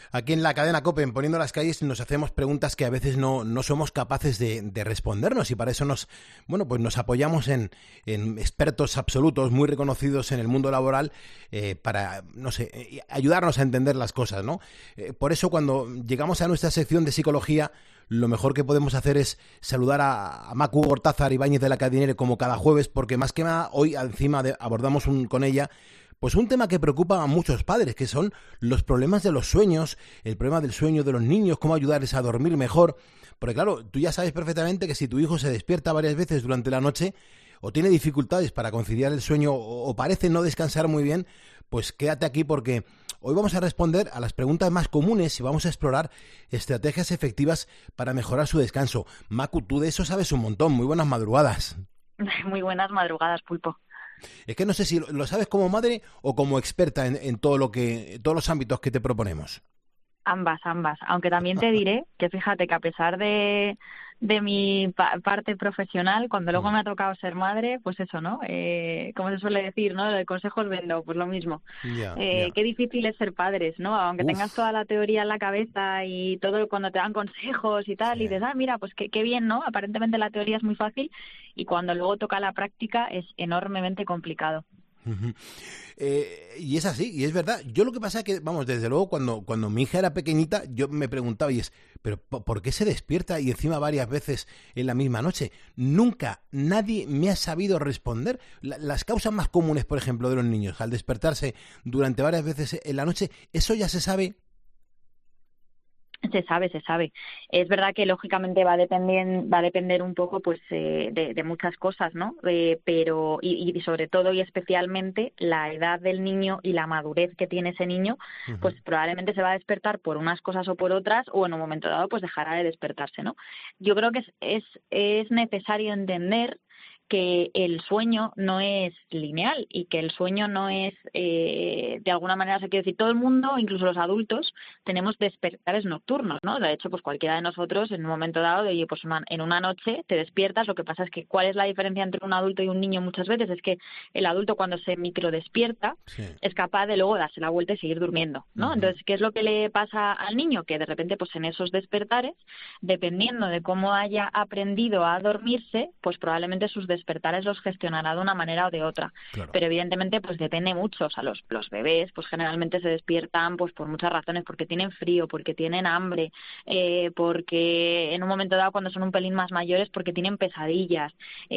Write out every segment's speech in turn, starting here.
Aquí en la cadena COPE, en Poniendo las Calles, nos hacemos preguntas que a veces no somos capaces de respondernos, y para eso nos apoyamos en expertos absolutos muy reconocidos en el mundo laboral, para, ayudarnos a entender las cosas, ¿no? Por eso, cuando llegamos a nuestra sección de psicología, lo mejor que podemos hacer es saludar a Macu Gortázar Ibáñez de la Cadinere, como cada jueves, porque más que nada hoy abordamos con ella pues un tema que preocupa a muchos padres, que son los problemas de los sueños, el problema del sueño de los niños, cómo ayudarles a dormir mejor. Porque claro, tú ya sabes perfectamente que si tu hijo se despierta varias veces durante la noche o tiene dificultades para conciliar el sueño o parece no descansar muy bien, pues quédate aquí, porque hoy vamos a responder a las preguntas más comunes y vamos a explorar estrategias efectivas para mejorar su descanso. Macu, tú de eso sabes un montón. Muy buenas madrugadas. Muy buenas madrugadas, Pulpo. Es que no sé si lo sabes como madre o como experta en todos los ámbitos que te proponemos. Ambas. Aunque también te diré que fíjate que a pesar de mi parte profesional, cuando luego me ha tocado ser madre, pues eso, ¿no? Como se suele decir, ¿no? De consejos vendo, pues lo mismo. Ya. Qué difícil es ser padres, ¿no? Aunque Uf. tengas toda la teoría en la cabeza y todo cuando te dan consejos y tal, Sí. y dices, mira, pues qué bien, ¿no? Aparentemente la teoría es muy fácil y cuando luego toca la práctica es enormemente complicado. Uh-huh. Y es así, y es verdad. Yo lo que pasa es que, vamos, desde luego cuando mi hija era pequeñita, yo me preguntaba, ¿pero por qué se despierta y encima varias veces en la misma noche? Nunca nadie me ha sabido responder. Las causas más comunes, por ejemplo, de los niños al despertarse durante varias veces en la noche, ¿eso ya se sabe? Se sabe. Es verdad que lógicamente va a depender un poco pues de muchas cosas, ¿no? Pero y sobre todo y especialmente la edad del niño y la madurez que tiene ese niño, pues probablemente se va a despertar por unas cosas o por otras, o en un momento dado pues dejará de despertarse, ¿no? Yo creo que es necesario entender que el sueño no es lineal y que el sueño no es, de alguna manera, o sea, quiero decir, todo el mundo, incluso los adultos, tenemos despertares nocturnos, ¿no? De hecho, pues cualquiera de nosotros, en un momento dado, de, oye, pues en una noche te despiertas. Lo que pasa es que, ¿cuál es la diferencia entre un adulto y un niño muchas veces? Es que el adulto, cuando se microdespierta, es capaz de luego darse la vuelta y seguir durmiendo, ¿no? Entonces, ¿qué es lo que le pasa al niño? Que de repente, pues en esos despertares, dependiendo de cómo haya aprendido a dormirse, pues probablemente sus despertares los gestionará de una manera o de otra. Claro. Pero evidentemente pues depende mucho. O sea, los bebés pues generalmente se despiertan pues por muchas razones, porque tienen frío, porque tienen hambre, porque en un momento dado, cuando son un pelín más mayores, porque tienen pesadillas,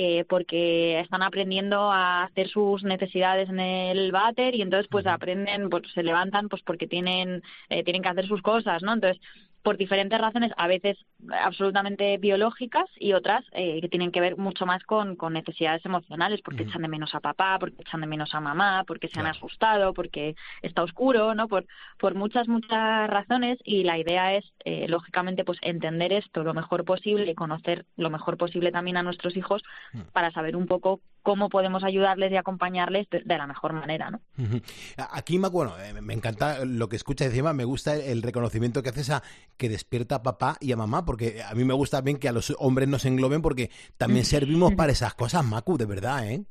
porque están aprendiendo a hacer sus necesidades en el váter y entonces pues aprenden, pues se levantan pues porque tienen que hacer sus cosas, ¿no? Entonces, por diferentes razones, a veces absolutamente biológicas y otras que tienen que ver mucho más con necesidades emocionales, porque echan de menos a papá, porque echan de menos a mamá, porque se han asustado, porque está oscuro, ¿no? Por muchas razones, y la idea es, lógicamente, pues entender esto lo mejor posible y conocer lo mejor posible también a nuestros hijos para saber un poco cómo podemos ayudarles y acompañarles de la mejor manera, ¿no? Aquí, bueno, me encanta lo que escuchas, encima me gusta el reconocimiento que haces a que despierta a papá y a mamá, porque a mí me gusta bien que a los hombres nos engloben, porque también servimos para esas cosas, Macu, de verdad, ¿eh?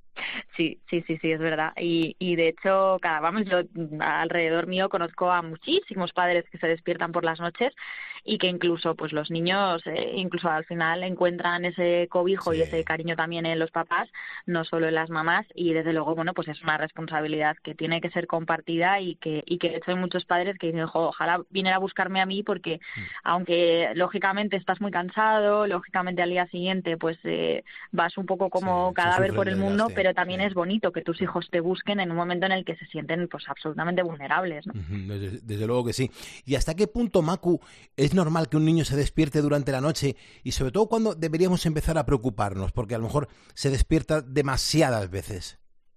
Sí, es verdad. Y de hecho, yo alrededor mío conozco a muchísimos padres que se despiertan por las noches y que incluso pues los niños incluso al final encuentran ese cobijo y ese cariño también en los papás, no solo en las mamás, y desde luego, bueno, pues es una responsabilidad que tiene que ser compartida y que de hecho hay muchos padres que dicen, ojalá viniera a buscarme a mí, porque aunque lógicamente estás muy cansado, lógicamente al día siguiente pues vas un poco como cadáver por el mundo, pero también es bonito que tus hijos te busquen en un momento en el que se sienten pues absolutamente vulnerables, ¿no? Desde luego que sí. ¿Y hasta qué punto, Macu, es normal que un niño se despierte durante la noche, y sobre todo cuando deberíamos empezar a preocuparnos, porque a lo mejor se despierta demasiadas veces?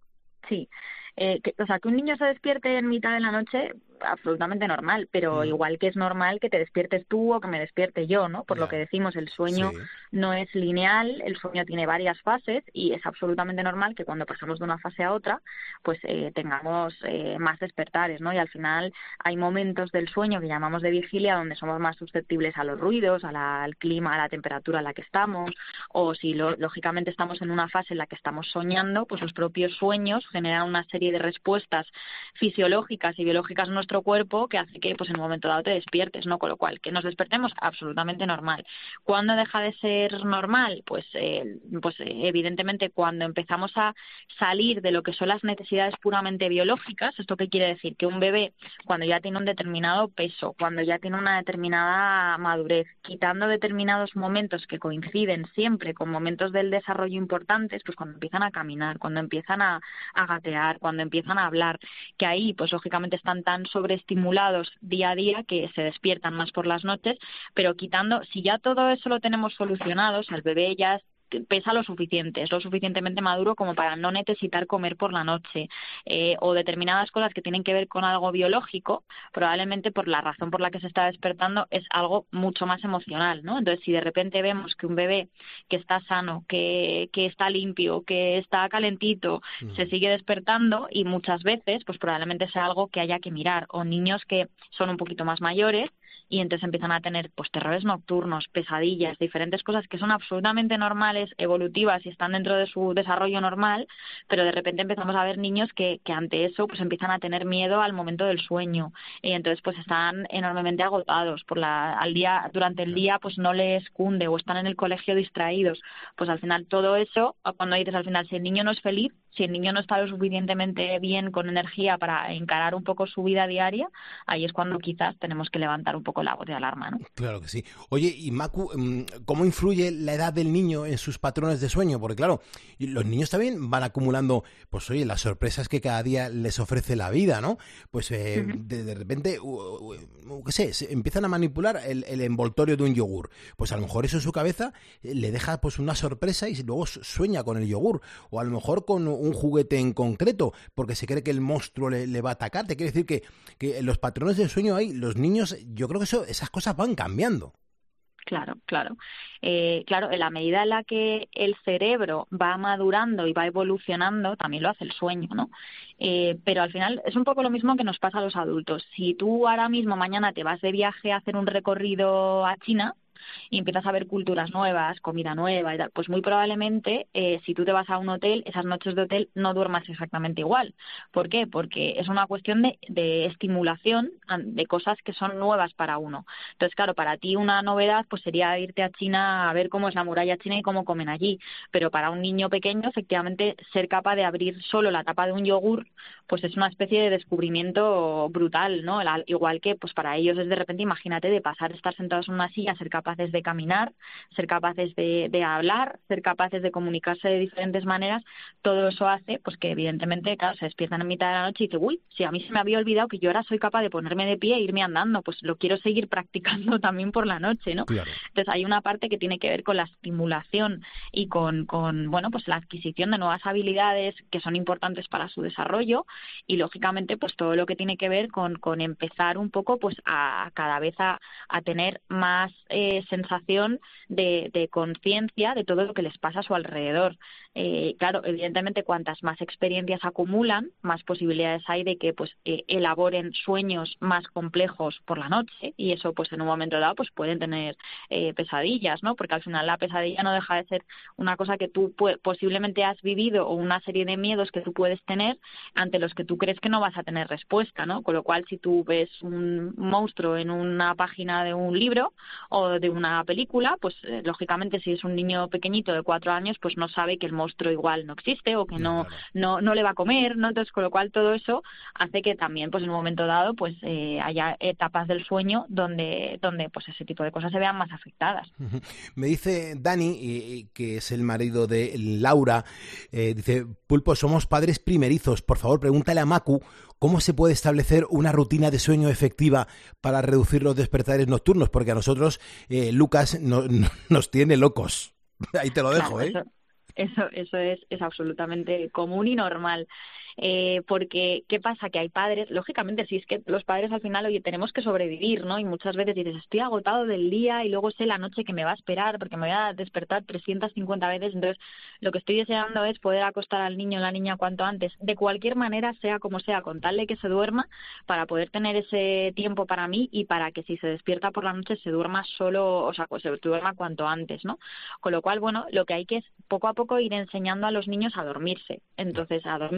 Sí. Que un niño se despierte en mitad de la noche, absolutamente normal, pero igual que es normal que te despiertes tú o que me despierte yo, ¿no? Por lo que decimos, el sueño no es lineal, el sueño tiene varias fases y es absolutamente normal que cuando pasamos de una fase a otra, pues tengamos más despertares, ¿no? Y al final hay momentos del sueño que llamamos de vigilia, donde somos más susceptibles a los ruidos, al clima, a la temperatura a la que estamos, o si lógicamente estamos en una fase en la que estamos soñando, pues los propios sueños generan una serie de respuestas fisiológicas y biológicas nuestro cuerpo que hace que pues en un momento dado te despiertes, ¿no? Con lo cual, que nos despertemos, absolutamente normal. ¿Cuándo deja de ser normal? Pues evidentemente cuando empezamos a salir de lo que son las necesidades puramente biológicas. ¿Esto qué quiere decir? Que un bebé, cuando ya tiene un determinado peso, cuando ya tiene una determinada madurez, quitando determinados momentos que coinciden siempre con momentos del desarrollo importantes, pues cuando empiezan a caminar, cuando empiezan a gatear, cuando empiezan a hablar, que ahí pues lógicamente están tan sobreestimulados día a día que se despiertan más por las noches, pero quitando, si ya todo eso lo tenemos solucionado, o sea, el bebé ya pesa lo suficiente, es lo suficientemente maduro como para no necesitar comer por la noche, o determinadas cosas que tienen que ver con algo biológico, probablemente por la razón por la que se está despertando es algo mucho más emocional, ¿no? Entonces, si de repente vemos que un bebé que está sano, que está limpio, que está calentito, se sigue despertando, y muchas veces, pues probablemente sea algo que haya que mirar, o niños que son un poquito más mayores y entonces empiezan a tener pues terrores nocturnos, pesadillas, diferentes cosas que son absolutamente normales, evolutivas y están dentro de su desarrollo normal, pero de repente empezamos a ver niños que ante eso pues empiezan a tener miedo al momento del sueño, y entonces pues están enormemente agotados durante el día pues no les cunde, o están en el colegio distraídos. Pues al final todo eso, cuando dices al final, si el niño no es feliz, si el niño no está lo suficientemente bien con energía para encarar un poco su vida diaria, ahí es cuando quizás tenemos que levantar un poco la voz de alarma, ¿no? Claro que sí. Oye, y Macu, ¿cómo influye la edad del niño en sus patrones de sueño? Porque claro, los niños también van acumulando, pues oye, las sorpresas que cada día les ofrece la vida, ¿no? Pues de repente, qué sé, empiezan a manipular el envoltorio de un yogur. Pues a lo mejor eso en su cabeza le deja pues una sorpresa y luego sueña con el yogur. O a lo mejor con un juguete en concreto, porque se cree que el monstruo le va a atacar. Te quiere decir que los patrones del sueño hay, los niños, yo creo que esas cosas van cambiando. Claro, claro. Claro, en la medida en la que el cerebro va madurando y va evolucionando, también lo hace el sueño, ¿no? Pero al final es un poco lo mismo que nos pasa a los adultos. Si tú ahora mismo, mañana, te vas de viaje a hacer un recorrido a China y empiezas a ver culturas nuevas, comida nueva y tal, pues muy probablemente si tú te vas a un hotel, esas noches de hotel no duermas exactamente igual. ¿Por qué? Porque es una cuestión de estimulación de cosas que son nuevas para uno. Entonces, claro, para ti una novedad pues sería irte a China a ver cómo es la muralla china y cómo comen allí, pero para un niño pequeño, efectivamente, ser capaz de abrir solo la tapa de un yogur pues es una especie de descubrimiento brutal, ¿no? Igual que pues para ellos es de repente, imagínate, de pasar, estar sentados en una silla, ser capaces de caminar, ser capaces de hablar, ser capaces de comunicarse de diferentes maneras. Todo eso hace pues que evidentemente, claro, se despiertan en mitad de la noche y dicen, uy, si a mí se me había olvidado que yo ahora soy capaz de ponerme de pie e irme andando, pues lo quiero seguir practicando también por la noche, ¿no? Claro. Entonces hay una parte que tiene que ver con la estimulación y con bueno, pues la adquisición de nuevas habilidades que son importantes para su desarrollo, y lógicamente pues todo lo que tiene que ver con empezar un poco pues a cada vez a tener más sensación de conciencia de todo lo que les pasa a su alrededor. Claro, evidentemente cuantas más experiencias acumulan, más posibilidades hay de que pues elaboren sueños más complejos por la noche, y eso pues en un momento dado pues pueden tener pesadillas, ¿no? Porque al final la pesadilla no deja de ser una cosa que tú posiblemente has vivido, o una serie de miedos que tú puedes tener ante los que tú crees que no vas a tener respuesta, ¿no? Con lo cual, si tú ves un monstruo en una página de un libro o de una película, pues lógicamente si es un niño pequeñito de 4 años, pues no sabe que el monstruo igual no existe, o que no le va a comer, ¿no? Entonces, con lo cual todo eso hace que también pues en un momento dado pues haya etapas del sueño donde pues ese tipo de cosas se vean más afectadas. Me dice Dani, que es el marido de Laura, dice, Pulpo, somos padres primerizos, por favor pregúntale a Macu cómo se puede establecer una rutina de sueño efectiva para reducir los despertares nocturnos, porque a nosotros Lucas nos tiene locos. Ahí te lo dejo, claro, Eso es absolutamente común y normal. Porque, ¿qué pasa? Que hay padres, lógicamente, si es que los padres al final, oye, tenemos que sobrevivir, ¿no? Y muchas veces dices, estoy agotado del día y luego sé la noche que me va a esperar porque me voy a despertar 350 veces. Entonces, lo que estoy deseando es poder acostar al niño o la niña cuanto antes, de cualquier manera, sea como sea, con tal de que se duerma, para poder tener ese tiempo para mí y para que si se despierta por la noche se duerma solo, o sea, pues se duerma cuanto antes, ¿no? Con lo cual, bueno, lo que hay que es poco a poco ir enseñando a los niños a dormirse. Entonces, a dormirse y a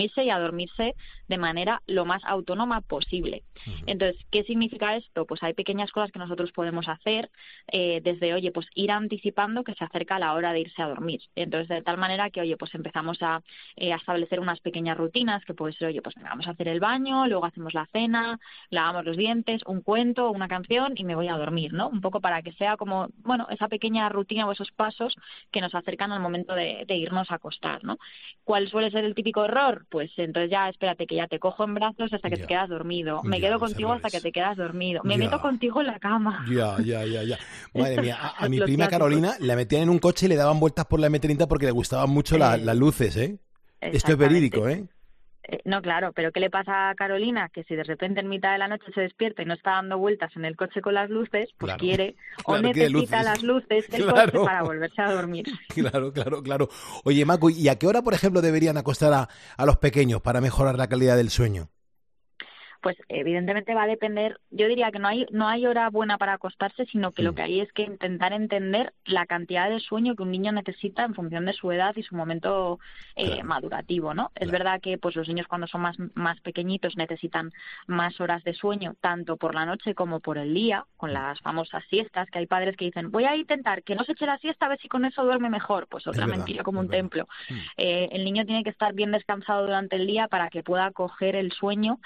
dormirse de manera lo más autónoma posible. Entonces, ¿qué significa esto? Pues hay pequeñas cosas que nosotros podemos hacer, desde, oye, pues ir anticipando que se acerca la hora de irse a dormir. Entonces, de tal manera que, oye, pues empezamos a establecer unas pequeñas rutinas, que puede ser, oye, pues vamos a hacer el baño, luego hacemos la cena, lavamos los dientes, un cuento, una canción y me voy a dormir, ¿no? Un poco para que sea como, bueno, esa pequeña rutina o esos pasos que nos acercan al momento de irnos a acostar, ¿no? ¿Cuál suele ser el típico error? Pues entonces ya espérate que ya te cojo en brazos hasta que te quedas dormido, me quedo los contigo hasta que errores. te quedas dormido, me meto Ya, contigo en la cama. ya. Madre Estos mía, a son mi los prima clásicos. Carolina la metían en un coche y le daban vueltas por la M30 porque le gustaban mucho las Eh, luces, ¿eh? Esto es Exactamente. verídico, ¿eh? No, claro, pero ¿qué le pasa a Carolina? Que si de repente en mitad de la noche se despierta y no está dando vueltas en el coche con las luces, pues Claro, quiere o claro, quiere necesita luces. las luces del coche Claro, para volverse a dormir. claro. Oye, Macu, ¿y a qué hora, por ejemplo, deberían acostar a los pequeños para mejorar la calidad del sueño? Pues evidentemente va a depender, yo diría que no hay hora buena para acostarse, sino que lo Mm, que hay es que intentar entender la cantidad de sueño que un niño necesita en función de su edad y su momento claro, madurativo, ¿no? Es claro. verdad que pues los niños cuando son más pequeñitos necesitan más horas de sueño, tanto por la noche como por el día, con Mm, las famosas siestas, que hay padres que dicen, voy a intentar que no se eche la siesta a ver si con eso duerme mejor. Pues es otra verdad, mentira como es un verdad. templo. Mm, El niño tiene que estar bien descansado durante el día para que pueda coger el sueño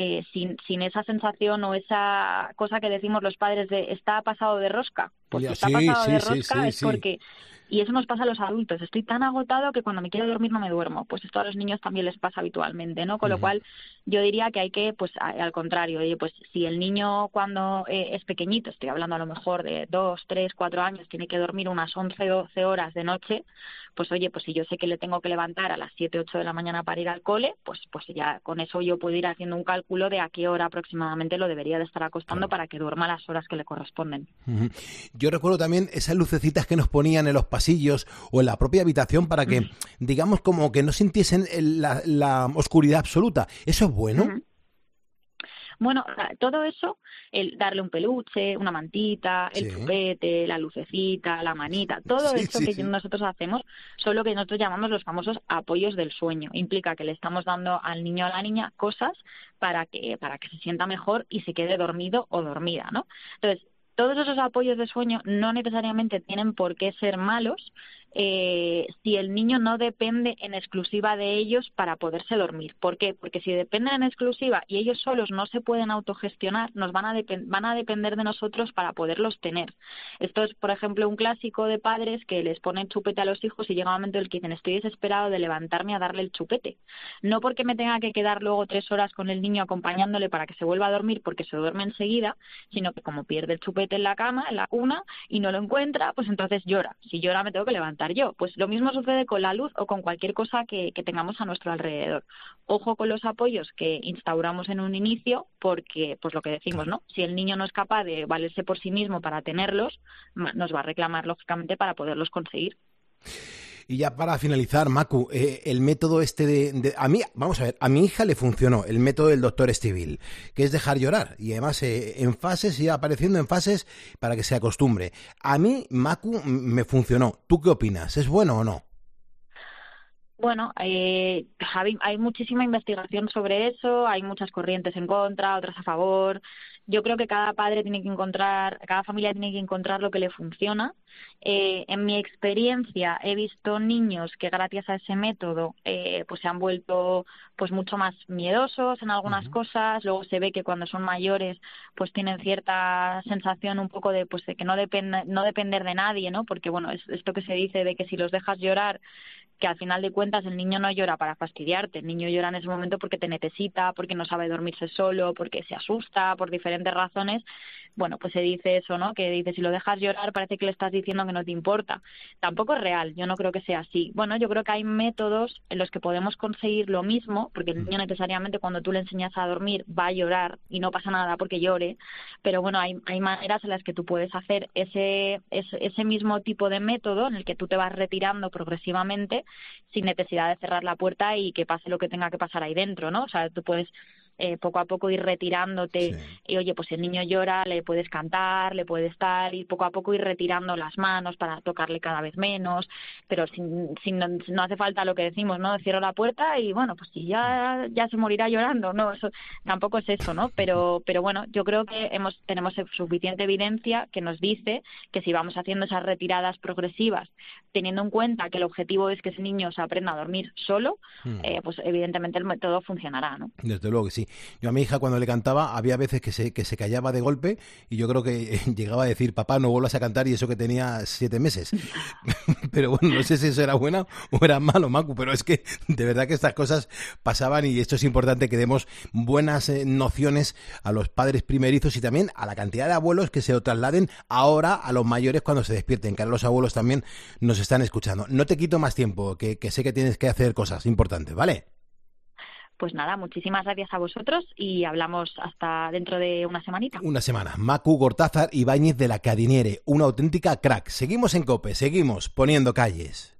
sin esa sensación o esa cosa que decimos los padres de está pasado de rosca. Pues si ya, está sí, pasado sí, de sí, rosca sí, es sí. porque, y eso nos pasa a los adultos, estoy tan agotado que cuando me quiero dormir no me duermo. Pues esto a los niños también les pasa habitualmente, ¿no? Con lo Ujú, cual yo diría que hay que, pues al contrario, oye, pues si el niño cuando es pequeñito, estoy hablando a lo mejor de 2, 3, 4 años, tiene que dormir unas 11, 12 horas de noche, pues oye, pues si yo sé que le tengo que levantar a las 7, 8 de la mañana para ir al cole, pues ya con eso yo puedo ir haciendo un cálculo de a qué hora aproximadamente lo debería de estar acostando claro. para que duerma las horas que le corresponden. Ujú. Yo recuerdo también esas lucecitas que nos ponían en los pasillos o en la propia habitación para que, digamos, como que no sintiesen la oscuridad absoluta. ¿Eso es bueno? Ujú. Bueno, todo eso, el darle un peluche, una mantita, el Sí, chupete, la lucecita, la manita, todo sí, eso sí, que sí. nosotros hacemos son lo que nosotros llamamos los famosos apoyos del sueño. Implica que le estamos dando al niño o a la niña cosas para que se sienta mejor y se quede dormido o dormida, ¿no? Entonces, todos esos apoyos de sueño no necesariamente tienen por qué ser malos, si el niño no depende en exclusiva de ellos para poderse dormir. ¿Por qué? Porque si dependen en exclusiva y ellos solos no se pueden autogestionar, nos van a depender de nosotros para poderlos tener. Esto es, por ejemplo, un clásico de padres que les ponen chupete a los hijos y llega un momento en el que dicen estoy desesperado de levantarme a darle el chupete. No porque me tenga que quedar luego 3 horas con el niño acompañándole para que se vuelva a dormir porque se duerme enseguida, sino que como pierde el chupete en la cama, en la cuna, y no lo encuentra, pues entonces llora. Si llora me tengo que levantar yo. Pues lo mismo sucede con la luz o con cualquier cosa que tengamos a nuestro alrededor. Ojo con los apoyos que instauramos en un inicio, porque, pues lo que decimos, Claro. ¿no? Si el niño no es capaz de valerse por sí mismo para tenerlos, nos va a reclamar lógicamente para poderlos conseguir. Y ya para finalizar, Macu, el método este a mí, vamos a ver, a mi hija le funcionó el método del doctor Estivil, que es dejar llorar. Y además en fases, ir apareciendo en fases para que se acostumbre. A mí, Macu, me funcionó. ¿Tú qué opinas? ¿Es bueno o no? Bueno, Javi, hay muchísima investigación sobre eso, hay muchas corrientes en contra, otras a favor. Yo creo que cada padre tiene que encontrar, cada familia tiene que encontrar lo que le funciona. En mi experiencia he visto niños que gracias a ese método pues se han vuelto pues mucho más miedosos en algunas Ujú. cosas. Luego se ve que cuando son mayores pues tienen cierta sensación un poco de pues de que no depender de nadie, ¿no? Porque bueno, es esto que se dice de que si los dejas llorar que al final de cuentas el niño no llora para fastidiarte, el niño llora en ese momento porque te necesita, porque no sabe dormirse solo, porque se asusta, por diferentes razones. Bueno, pues se dice eso, ¿no? Que dice, si lo dejas llorar parece que le estás diciendo que no te importa. Tampoco es real, yo no creo que sea así. Bueno, yo creo que hay métodos en los que podemos conseguir lo mismo, porque el niño necesariamente cuando tú le enseñas a dormir va a llorar y no pasa nada porque llore, pero bueno, hay maneras en las que tú puedes hacer ese mismo tipo de método en el que tú te vas retirando progresivamente sin necesidad de cerrar la puerta y que pase lo que tenga que pasar ahí dentro, ¿no? O sea, tú puedes poco a poco ir retirándote, y oye, pues el niño llora, le puedes cantar, le puedes estar, y poco a poco ir retirando las manos para tocarle cada vez menos, pero no hace falta lo que decimos, ¿no? Cierro la puerta y bueno, pues si ya se morirá llorando, no, eso tampoco es eso, ¿no? Pero bueno, yo creo que tenemos suficiente evidencia que nos dice que si vamos haciendo esas retiradas progresivas, teniendo en cuenta que el objetivo es que ese niño se aprenda a dormir solo, pues evidentemente el método funcionará, ¿no? Desde luego que sí. Yo a mi hija cuando le cantaba había veces que se callaba de golpe y yo creo que llegaba a decir, papá, no vuelvas a cantar, y eso que tenía 7 meses. Pero bueno, no sé si eso era bueno o era malo, Macu, pero es que de verdad que estas cosas pasaban, y esto es importante, que demos buenas nociones a los padres primerizos y también a la cantidad de abuelos que se lo trasladen ahora a los mayores cuando se despierten, que ahora los abuelos también nos están escuchando. No te quito más tiempo, que sé que tienes que hacer cosas importantes, ¿vale? Pues nada, muchísimas gracias a vosotros y hablamos hasta dentro de una semanita. Una semana. Macu Gortázar Ibáñez de la Cadiniere, una auténtica crack. Seguimos en COPE, seguimos poniendo calles.